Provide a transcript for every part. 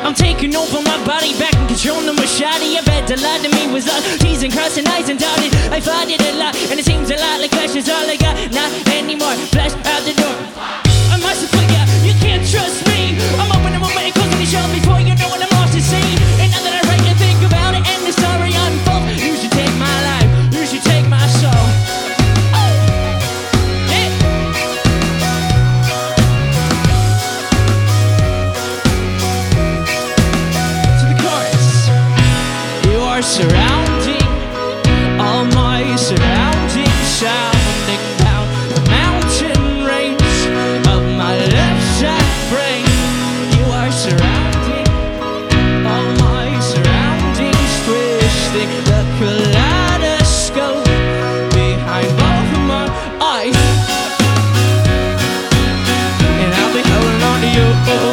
I'm taking over my body, back in control, no more shoddy. I bet the lie to me was love, teasing, crossing eyes and dotted. I fought it a lot, and it seems a lot like flash is all I got. Not anymore, flash out the door. I must have forgot, you can't trust me. I'm opening my way, closing the show before you know what I'm off to see. And now that I write and think about it, and the story unfolds, you should take my life, you should take my soul. Surrounding all my surroundings, sounding down the mountain range of my left side brain. You are surrounding all my surroundings, twisting the kaleidoscope behind both of my eyes, and I'll be holding on to you.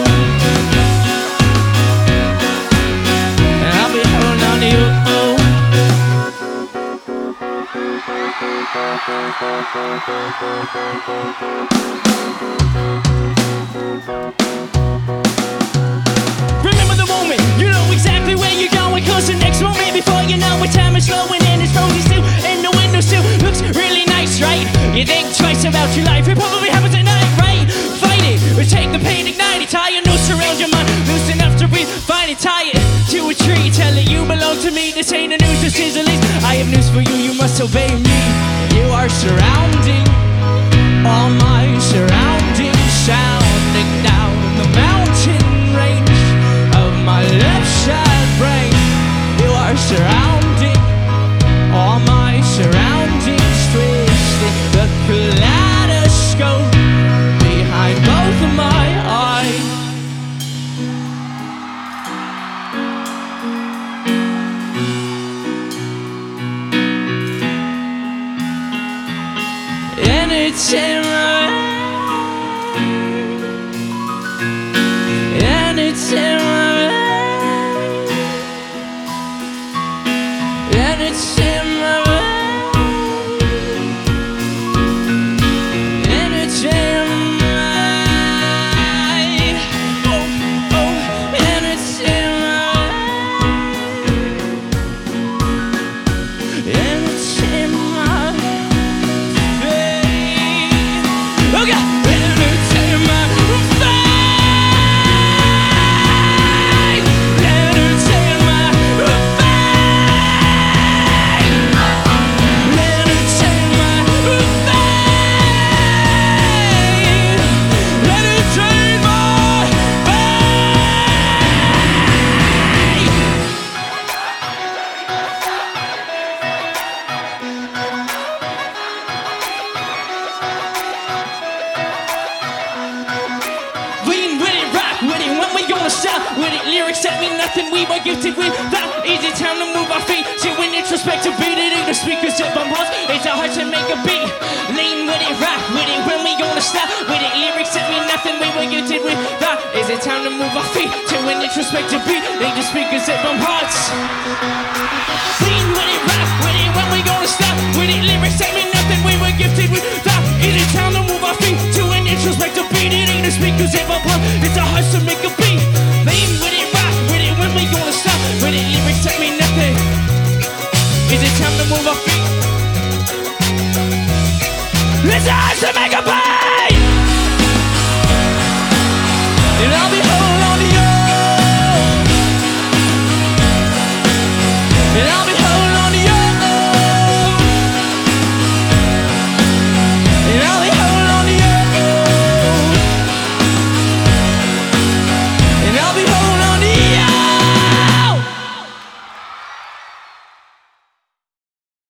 Remember the moment, you know exactly where you're going, cause the next moment before you know it, time is slowing and it's frozen still, and the window still looks really nice, right? You think twice about your life, it probably happens at night, right? Fight it, or take the pain, ignite it, tie a noose around your mind, loose enough to breathe, find it, tie it to a tree, tell it you belong to me. This ain't the news, this is the least. I have news for you, you must obey me. You are surrounding all my surroundings, sounding down the mountain range of my left side brain. You are surrounding all my surroundings, twisting the kaleidoscope behind both of my eyes. And it's in my mind, and it's in my mind, and it's in my mind, and it's in my mind, oh, oh, and it's in my mind, and it's in my mind. Oh God, and it's in my veins, and it's in my veins, and it's in my veins, and it's in my Lean with it, rock with it, when we gonna stop with it? Lyrics that mean nothing, we were gifted with that. Easy time to move our feet to an introspective beat. It ain't the speakers that bump us, it's our hearts that make a beat. Lean with it, rock with it, when we gonna stop with it? Lyrics that mean nothing, we were gifted with that. Is it time to move our feet to an introspective beat? Ain't the speakers that bump hearts. Lean with it, rock with it, when we gonna stop with it? Lyrics that mean nothing, we were gifted with that. Is it time to move our feet to an introspective beat? It ain't the speakers that bump hearts, it's our hearts to make a beat. Lean with it, rock with it, when we gonna stop with it? Lyrics that mean nothing. Is it time to move our feet? It's our hearts to make a beat.